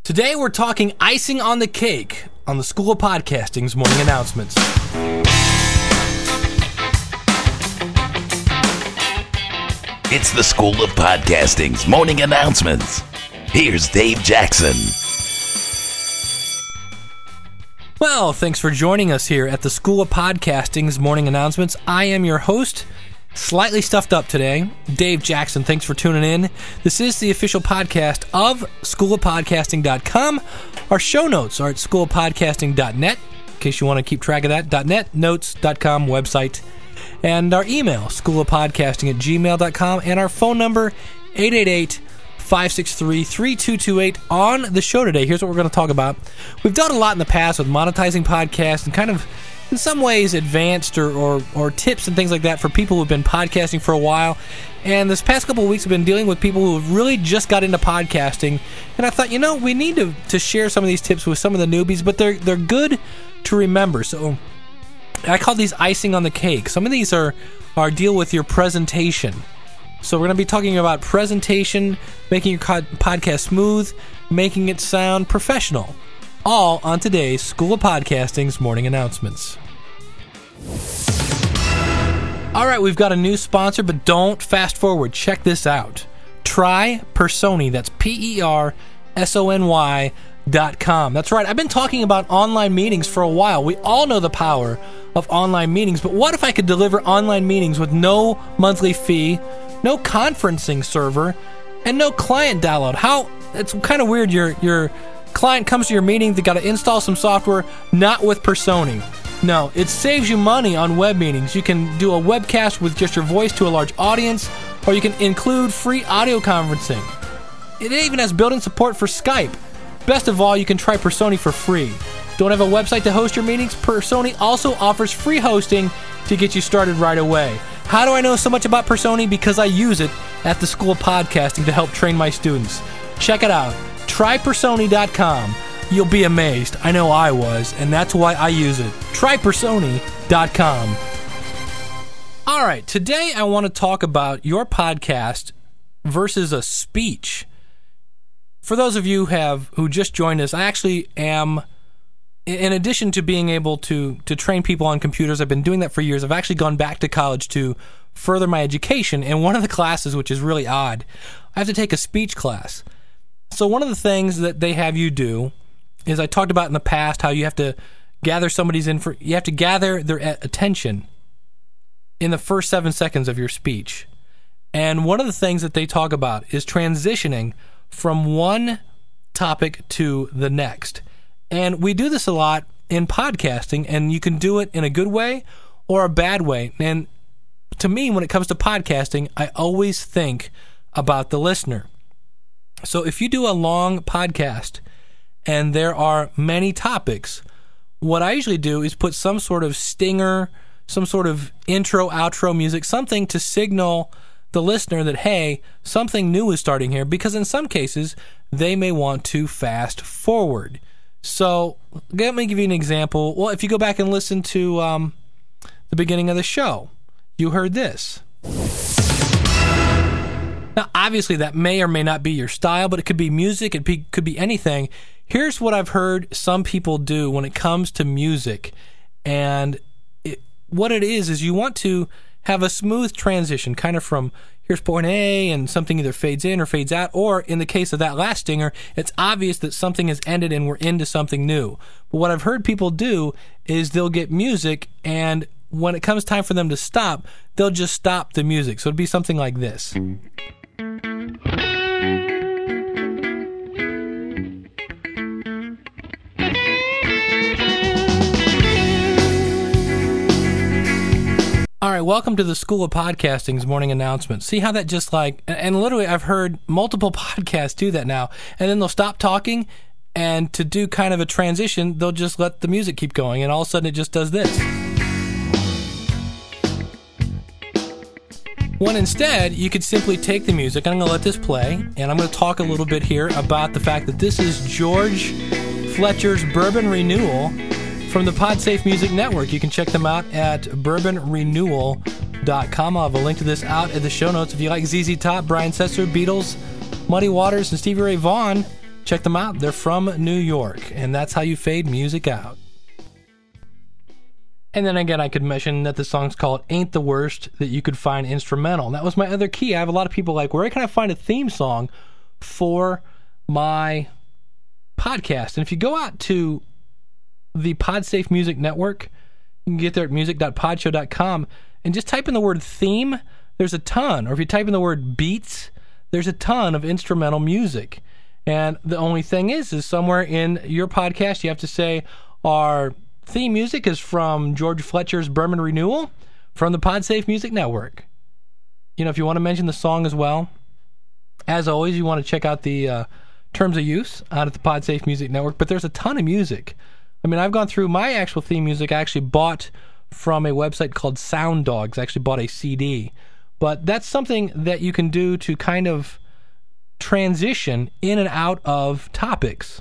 Today we're talking icing on the cake on the School of Podcasting's morning announcements. It's the School of Podcasting's morning announcements. Here's Dave Jackson. Well, thanks for joining us here at the School of Podcasting's morning announcements. I am your host, slightly stuffed up today, Dave Jackson. Thanks for tuning in. This is the official podcast of schoolofpodcasting.com. Our show notes are at schoolofpodcasting.net, in case you want to keep track of that, .net, notes.com website. And our email, schoolofpodcasting@gmail.com, and our phone number, 888-563-3228. On the show today, here's what we're going to talk about. We've done a lot in the past with monetizing podcasts and kind of, in some ways, advanced or tips and things like that for people who've been podcasting for a while. And this past couple of weeks, I've been dealing with people who have really just got into podcasting. And I thought, we need to share some of these tips with some of the newbies, but they're good to remember. So I call these icing on the cake. Some of these are deal with your presentation. So we're going to be talking about presentation, making your podcast smooth, making it sound professional. All on today's School of Podcasting's morning announcements. All right, we've got a new sponsor, but don't fast forward. Check this out. Try Persony. That's PERSONY.com. That's right. I've been talking about online meetings for a while. We all know the power of online meetings, but what if I could deliver online meetings with no monthly fee, no conferencing server, and no client download? It's kind of weird. Your client comes to your meeting, they got to install some software, not with Persony. No, it saves you money on web meetings. You can do a webcast with just your voice to a large audience, or you can include free audio conferencing. It even has built-in support for Skype. Best of all, you can try Persony for free. Don't have a website to host your meetings? Persony also offers free hosting to get you started right away. How do I know so much about Persony? Because I use it at the School of Podcasting to help train my students. Check it out. TryPersony.com. You'll be amazed. I know I was, and that's why I use it. TryPersony.com. All right, today I want to talk about your podcast versus a speech. For those of you who just joined us, I actually am, in addition to being able to train people on computers, I've been doing that for years. I've actually gone back to college to further my education, and one of the classes, which is really odd, I have to take a speech class. So one of the things that they have you do is, I talked about in the past how you have to gather you have to gather their attention in the first 7 seconds of your speech. And one of the things that they talk about is transitioning from one topic to the next. And we do this a lot in podcasting, and you can do it in a good way or a bad way. And to me, when it comes to podcasting, I always think about the listener. So if you do a long podcast and there are many topics, what I usually do is put some sort of stinger, some sort of intro, outro music, something to signal the listener that, hey, something new is starting here, because in some cases, they may want to fast forward. So let me give you an example. Well, if you go back and listen to the beginning of the show, you heard this. Now, obviously, that may or may not be your style, but it could be music, it could be anything. Here's what I've heard some people do when it comes to music. And what it is you want to have a smooth transition, kind of from here's point A, and something either fades in or fades out, or in the case of that last stinger, it's obvious that something has ended and we're into something new. But what I've heard people do is they'll get music, and when it comes time for them to stop, they'll just stop the music. So it'd be something like this. All right, welcome to the School of Podcasting's morning announcements. See how that just and literally I've heard multiple podcasts do that now, and then they'll stop talking, and to do kind of a transition, they'll just let the music keep going, and all of a sudden it just does this. When instead, you could simply take the music, I'm going to let this play, and I'm going to talk a little bit here about the fact that this is George Fletcher's Bourbon Renewal from the PodSafe Music Network. You can check them out at bourbonrenewal.com. I'll have a link to this out at the show notes. If you like ZZ Top, Brian Setzer, Beatles, Muddy Waters, and Stevie Ray Vaughan, Check them out. They're from New York, and that's how you fade music out. And then again, I could mention that the song's called Ain't the Worst That You Could Find Instrumental. And that was my other key. I have a lot of people like, where can I find a theme song for my podcast? And if you go out to the PodSafe Music Network, you can get there at music.podshow.com and just type in the word theme. There's a ton. Or if you type in the word beats, there's a ton of instrumental music. And the only thing is somewhere in your podcast, you have to say, our theme music is from George Fletcher's Berman Renewal from the PodSafe Music Network. You know, if you want to mention the song as well, as always, you want to check out the terms of use out at the PodSafe Music Network. But there's a ton of music. I mean, I've gone through my actual theme music. I actually bought from a website called Sound Dogs. I actually bought a CD. But that's something that you can do to kind of transition in and out of topics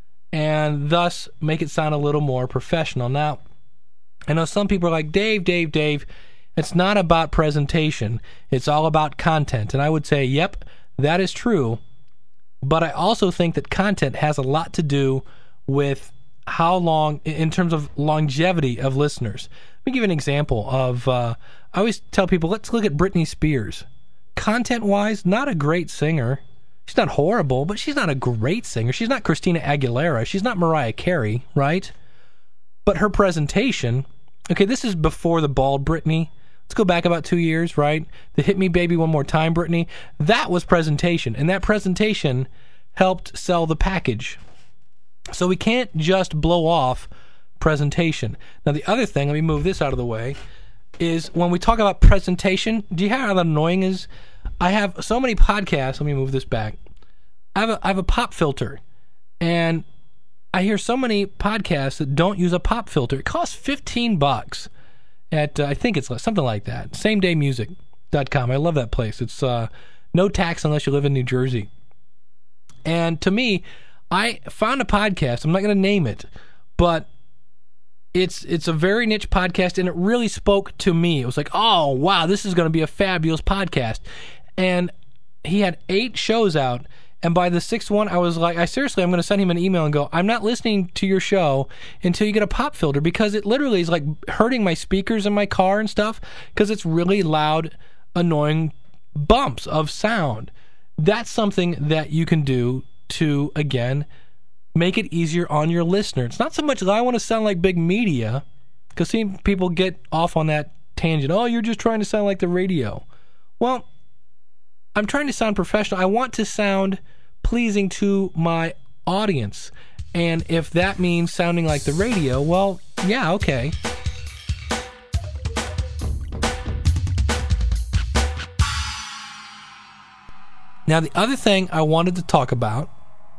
and thus make it sound a little more professional. Now, I know some people are like, Dave, it's not about presentation. It's all about content. And I would say, yep, that is true. But I also think that content has a lot to do with how long, in terms of longevity of listeners. Let me give you an example of, I always tell people, let's look at Britney Spears. Content-wise, not a great singer. She's not horrible, but she's not a great singer. She's not Christina Aguilera. She's not Mariah Carey, right? But her presentation, okay, this is before the bald Britney. Let's go back about 2 years, right? The Hit Me Baby One More Time Britney. That was presentation, and that presentation helped sell the package. So we can't just blow off presentation. Now, the other thing, let me move this out of the way, is when we talk about presentation, do you hear how annoying is? I have so many podcasts. Let me move this back. I have a pop filter, and I hear so many podcasts that don't use a pop filter. It costs $15 at, I think it's something like that, samedaymusic.com. I love that place. It's no tax unless you live in New Jersey. And to me, I found a podcast. I'm not going to name it, but it's a very niche podcast, and it really spoke to me. It was like, oh, wow, this is going to be a fabulous podcast. And he had 8 shows out, and by the 6th one, I was like, I'm going to send him an email and go, I'm not listening to your show until you get a pop filter, because it literally is like hurting my speakers in my car and stuff, because it's really loud, annoying bumps of sound. That's something that you can do to, again, make it easier on your listener. It's not so much that I want to sound like big media, because people get off on that tangent. Oh, you're just trying to sound like the radio. Well, I'm trying to sound professional. I want to sound pleasing to my audience. And if that means sounding like the radio, well, yeah, okay. Now, the other thing I wanted to talk about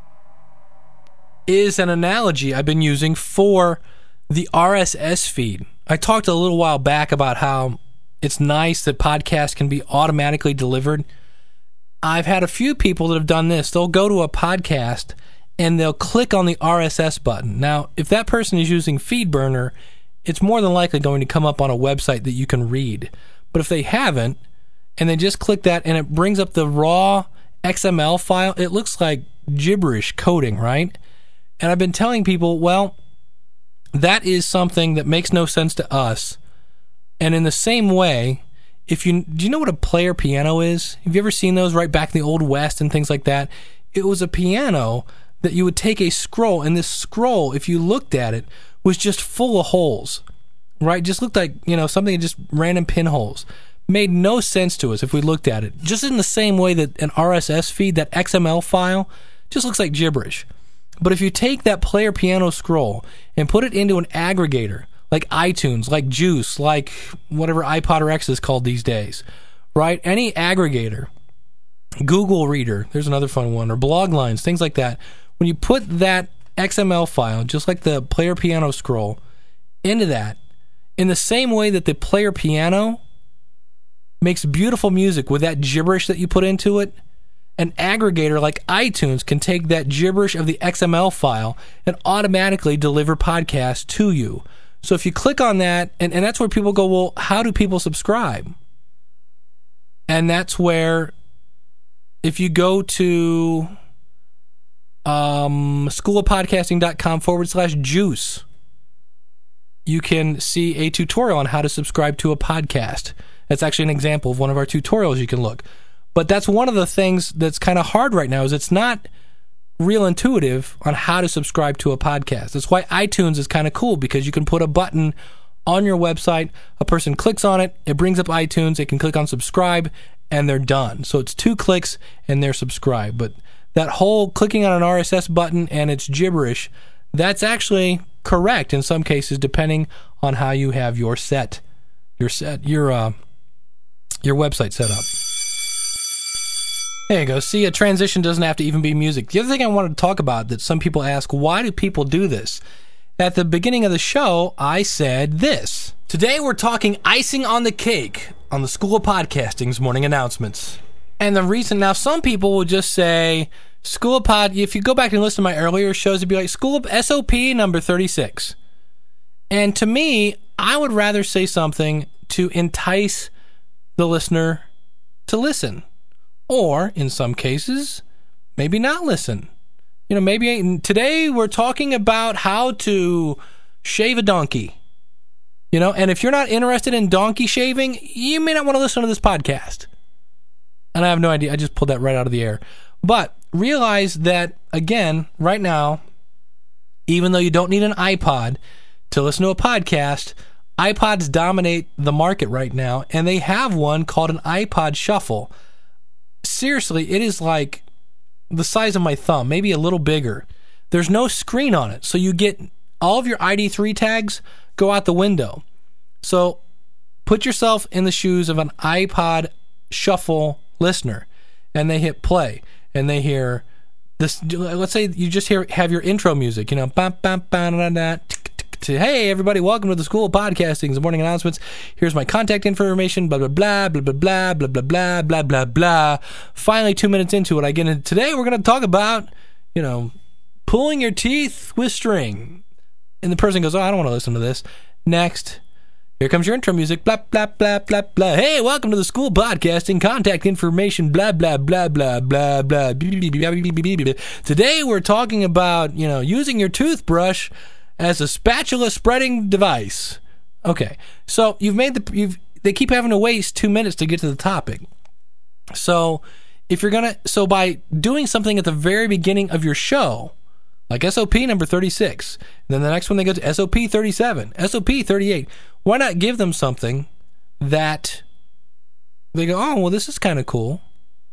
is an analogy I've been using for the RSS feed. I talked a little while back about how it's nice that podcasts can be automatically delivered. I've had a few people that have done this. They'll go to a podcast and they'll click on the RSS button. Now, if that person is using FeedBurner, it's more than likely going to come up on a website that you can read. But if they haven't, and they just click that and it brings up the raw XML file, it looks like gibberish coding, right? And I've been telling people, well, that is something that makes no sense to us. And in the same way, do you know what a player piano is? Have you ever seen those right back in the Old West and things like that? It was a piano that you would take a scroll, and this scroll, if you looked at it, was just full of holes, right? Just looked like, something, just random pinholes. Made no sense to us if we looked at it. Just in the same way that an RSS feed, that XML file, just looks like gibberish. But if you take that player piano scroll and put it into an aggregator, like iTunes, like Juice, like whatever iPod or X is called these days, right? Any aggregator, Google Reader, there's another fun one, or Bloglines, things like that. When you put that XML file, just like the player piano scroll, into that, in the same way that the player piano makes beautiful music with that gibberish that you put into it, an aggregator like iTunes can take that gibberish of the XML file and automatically deliver podcasts to you. So if you click on that, and that's where people go, well, how do people subscribe? And that's where, if you go to schoolofpodcasting.com/juice. You can see a tutorial on how to subscribe to a podcast. That's actually an example of one of our tutorials you can look. But that's one of the things that's kind of hard right now is it's not real intuitive on how to subscribe to a podcast. That's why iTunes is kind of cool because you can put a button on your website, a person clicks on it, it brings up iTunes, they can click on subscribe, and they're done. So it's 2 clicks and they're subscribed. But that whole clicking on an RSS button and it's gibberish, that's actually correct in some cases depending on how you have your website set up. There you go. See, a transition doesn't have to even be music. The other thing I wanted to talk about that some people ask, why do people do this? At the beginning of the show, I said this. Today we're talking icing on the cake on the School of Podcasting's morning announcements. And the reason, now some people will just say, School of Pod, if you go back and listen to my earlier shows, it'd be like School of SOP number 36. And to me, I would rather say something to entice the listener to listen. Or, in some cases, maybe not listen. You know, maybe today we're talking about how to shave a donkey. You know, and if you're not interested in donkey shaving, you may not want to listen to this podcast. And I have no idea. I just pulled that right out of the air. But realize that, again, right now, even though you don't need an iPod to listen to a podcast, iPods dominate the market right now, and they have one called an iPod Shuffle. Seriously, it is like the size of my thumb, maybe a little bigger. There's no screen on it, so you get all of your ID3 tags go out the window. So put yourself in the shoes of an iPod Shuffle listener, and they hit play, and they hear this. Let's say you just have your intro music, you know, bam, bam, bam, bam, bam, to, hey, everybody, welcome to the School of Podcasting, the morning announcements. Here's my contact information, blah, blah, blah, blah, blah, blah, blah, blah, blah, blah, blah, blah. Finally, 2 minutes into it, I get into, today we're going to talk about, you know, pulling your teeth with string. And the person goes, oh, I don't want to listen to this. Next. Here comes your intro music, blah, blah, blah, blah, blah. Hey, welcome to the School of Podcasting, contact information, blah, blah, blah, blah, blah, blah. Today we're talking about, you know, using your toothbrush as a spatula spreading device. Okay, so they keep having to waste 2 minutes to get to the topic. So so by doing something at the very beginning of your show, like SOP number 36, then the next one they go to SOP 37, SOP 38, why not give them something that they go, oh, well, this is kind of cool.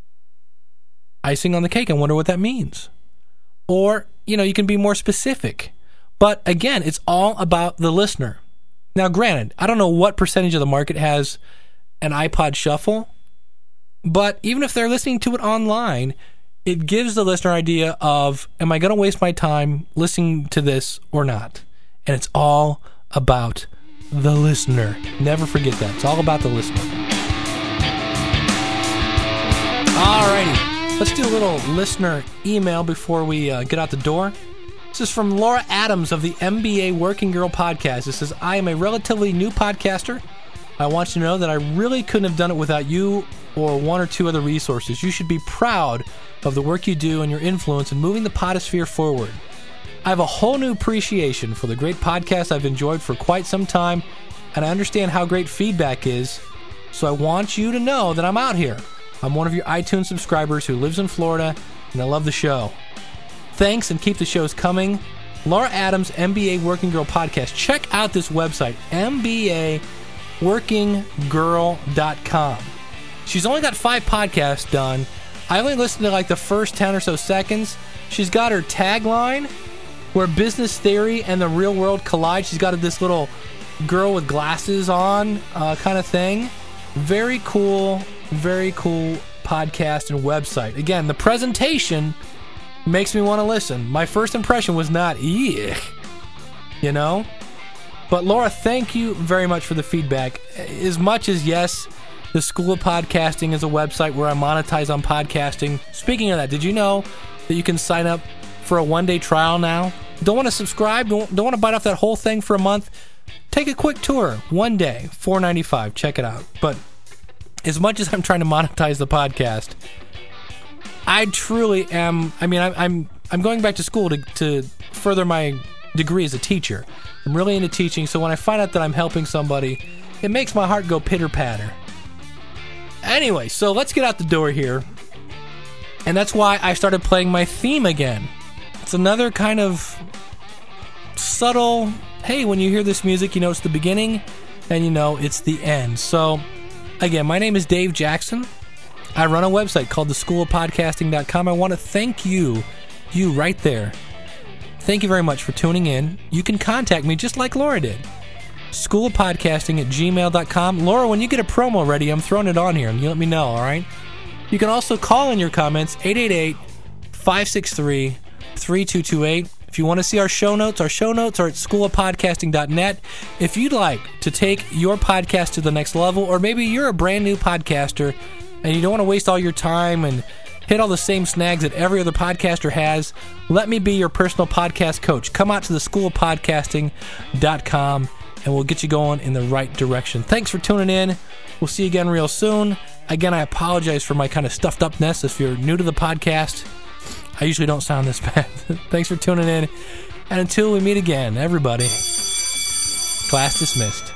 Icing on the cake, I wonder what that means. Or, you know, you can be more specific. But again, it's all about the listener. Now, granted, I don't know what percentage of the market has an iPod Shuffle, but even if they're listening to it online, it gives the listener an idea of, am I going to waste my time listening to this or not? And it's all about the listener. Never forget that. It's all about the listener. Alrighty. Let's do a little listener email before we get out the door. This is from Laura Adams of the MBA Working Girl podcast. It says, I am a relatively new podcaster. I want you to know that I really couldn't have done it without you or 1 or 2 other resources. You should be proud of the work you do and your influence in moving the podosphere forward. I have a whole new appreciation for the great podcast I've enjoyed for quite some time, and I understand how great feedback is, so I want you to know that I'm out here. I'm one of your iTunes subscribers who lives in Florida, and I love the show. Thanks, and keep the shows coming. Laura Adams, MBA Working Girl Podcast. Check out this website, MBAWorkingGirl.com. She's only got 5 podcasts done. I only listened to like the first 10 or so seconds. She's got her tagline, where business theory and the real world collide. She's got this little girl with glasses on kind of thing. Very cool podcast and website. Again, the presentation makes me want to listen. My first impression was not, you know? But Laura, thank you very much for the feedback. As much as, yes, the School of Podcasting is a website where I monetize on podcasting. Speaking of that, did you know that you can sign up for a 1-day trial now? Don't want to subscribe? Don't want to bite off that whole thing for a month? Take a quick tour. 1 day, $4.95. Check it out. But as much as I'm trying to monetize the podcast, I truly am. I mean, I'm I'm going back to school to further my degree as a teacher. I'm really into teaching, so when I find out that I'm helping somebody, it makes my heart go pitter-patter. Anyway, so let's get out the door here. And that's why I started playing my theme again. It's another kind of subtle, hey, when you hear this music, you know it's the beginning, and you know it's the end. So, again, my name is Dave Jackson. I run a website called theschoolofpodcasting.com. I want to thank you right there. Thank you very much for tuning in. You can contact me just like Laura did. schoolofpodcasting@gmail.com. Laura, when you get a promo ready, I'm throwing it on here, and you let me know, all right? You can also call in your comments, 888-563-3228. If you want to see our show notes are at schoolofpodcasting.net. If you'd like to take your podcast to the next level, or maybe you're a brand new podcaster and you don't want to waste all your time and hit all the same snags that every other podcaster has, let me be your personal podcast coach. Come out to the schoolofpodcasting.com and we'll get you going in the right direction. Thanks for tuning in. We'll see you again real soon. Again, I apologize for my kind of stuffed upness. If you're new to the podcast, I usually don't sound this bad. Thanks for tuning in. And until we meet again, everybody, class dismissed.